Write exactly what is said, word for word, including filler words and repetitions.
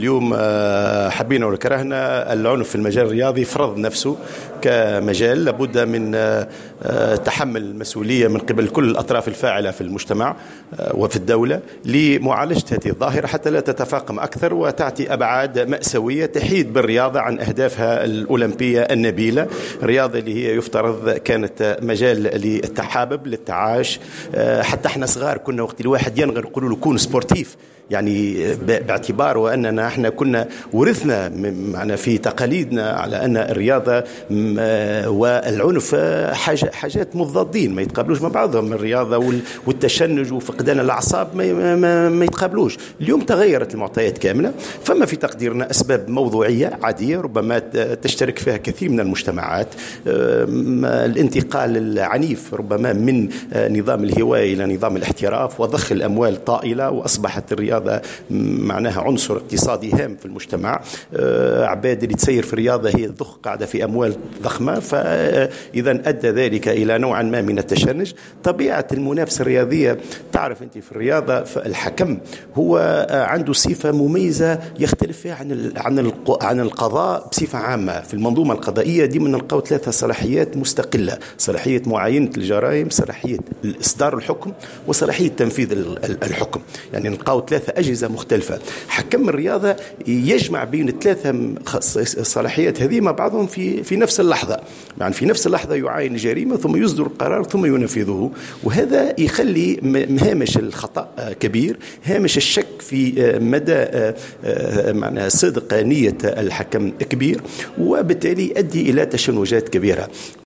اليوم حبينا ولا كرهنا العنف في المجال الرياضي فرض نفسه كمجال لابد من تحمل المسؤولية من قبل كل الأطراف الفاعلة في المجتمع وفي الدولة لمعالجة هذه الظاهرة حتى لا تتفاقم أكثر وتأتي أبعاد مأساوية تحيد بالرياضة عن أهدافها الأولمبية النبيلة. الرياضة اللي هي يفترض كانت مجال للتحابب للتعايش. حتى احنا صغار كنا وقت الواحد ينغر يقولوا له كون سبورتيف، يعني باعتبار وأننا احنا كنا ورثنا معنا في تقاليدنا على أن الرياضة والعنف حاجة حاجات مضادين ما يتقابلوش مع بعضهم. الرياضة والتشنج وفقدان الأعصاب ما, ما, ما يتقابلوش. اليوم تغيرت المعطيات كاملة، فما في تقديرنا أسباب موضوعية عادية ربما تشترك فيها كثير من المجتمعات. الانتقال العنيف ربما من نظام الهواية إلى نظام الاحتراف وضخ الأموال طائلة، وأصبحت الرياضة هذا معناها عنصر اقتصادي هام في المجتمع. عباد اللي تسير في الرياضة هي تضخ قاعدة في أموال ضخمة، فإذا أدى ذلك إلى نوعا ما من التشنج. طبيعة المنافسة الرياضية تعرف أنت في الرياضة الحكم هو عنده صفة مميزة يختلف فيها عن عن عن القضاء بصفة عامة. في المنظومة القضائية دي من نلقاو ثلاثة صلاحيات مستقلة: صلاحية معاينة الجرائم، صلاحية إصدار الحكم، وصلاحية تنفيذ الحكم. يعني نلقاو ثلاثة أجهزة مختلفة. حكم الرياضة يجمع بين الثلاثة صلاحيات هذه مع بعضهم في في نفس اللحظة، يعني في نفس اللحظة يعاين الجريمة ثم يصدر القرار ثم ينفذه. وهذا يخلي هامش الخطأ كبير، هامش الشك في مدى معنى صدق نية الحكم كبير، وبالتالي يؤدي إلى تشنجات كبيرة.